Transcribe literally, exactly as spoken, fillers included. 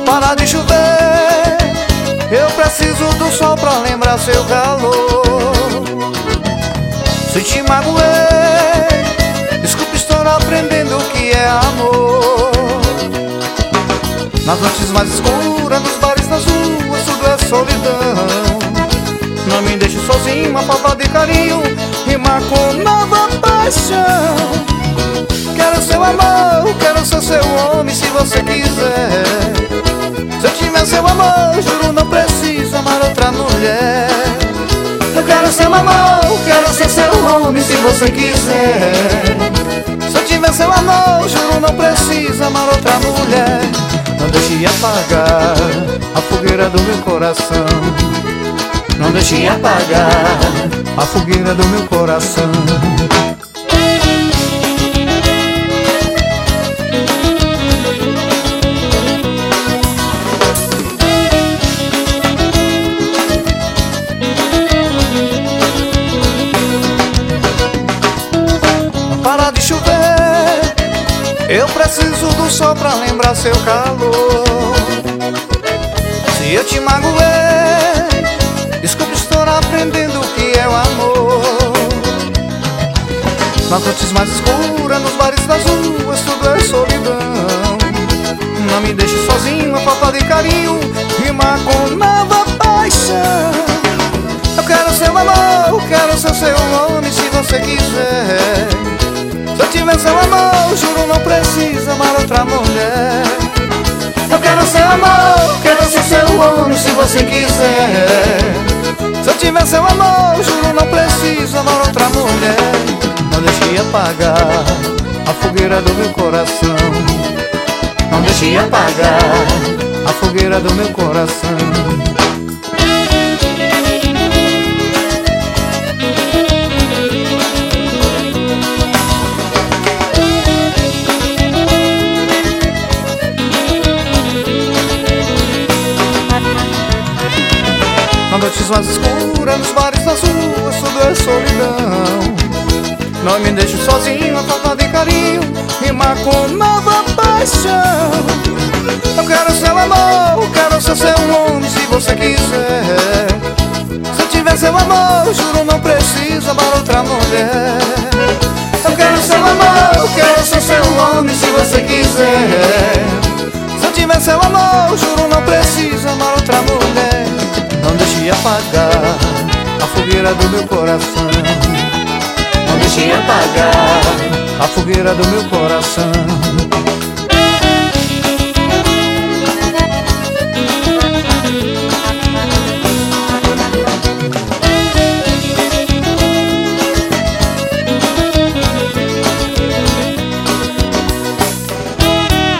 Para de chover, eu preciso do sol pra lembrar seu calor. Se te magoei, desculpe, estou aprendendo o que é amor. Nas noites mais escuras, nos bares, nas ruas, tudo é solidão. Não me deixe sozinho, uma falta de carinho rima com nova paixão. Quero seu amor, quero ser seu homem se você quiser. Se eu tiver seu amor, juro não preciso amar outra mulher. Eu quero seu amor, quero ser seu homem se você quiser. Se eu tiver seu amor, juro não preciso amar outra mulher. Não deixe apagar a fogueira do meu coração. Não deixe apagar a fogueira do meu coração. Para de chover, eu preciso do sol pra lembrar seu calor. Se eu te magoei, desculpe, estou aprendendo o que é o amor. Nas noites mais escuras, nos bares das ruas, tudo é solidão. Não me deixe sozinho, uma falta de carinho rima com nova paixão. Eu quero seu amor, quero ser seu homem se você quiser. Se eu tiver seu amor, juro não preciso amar outra mulher. Eu quero seu amor, quero ser seu homem se você quiser. Se eu tiver seu amor, juro não preciso amar outra mulher. Não deixe apagar a fogueira do meu coração. Não deixe apagar a fogueira do meu coração. Nas noites mais escuras, nos bares, nas ruas, tudo é solidão. Não me deixe sozinho, a falta de carinho rima com nova paixão. Eu quero seu amor, quero ser seu homem se você quiser. Se eu tiver seu amor, juro não preciso amar outra mulher. Eu quero seu amor, quero ser seu homem se você quiser. Se eu tiver seu amor, juro não preciso amar outra mulher. Não deixe apagar a fogueira do meu coração. Não deixe apagar a fogueira do meu coração.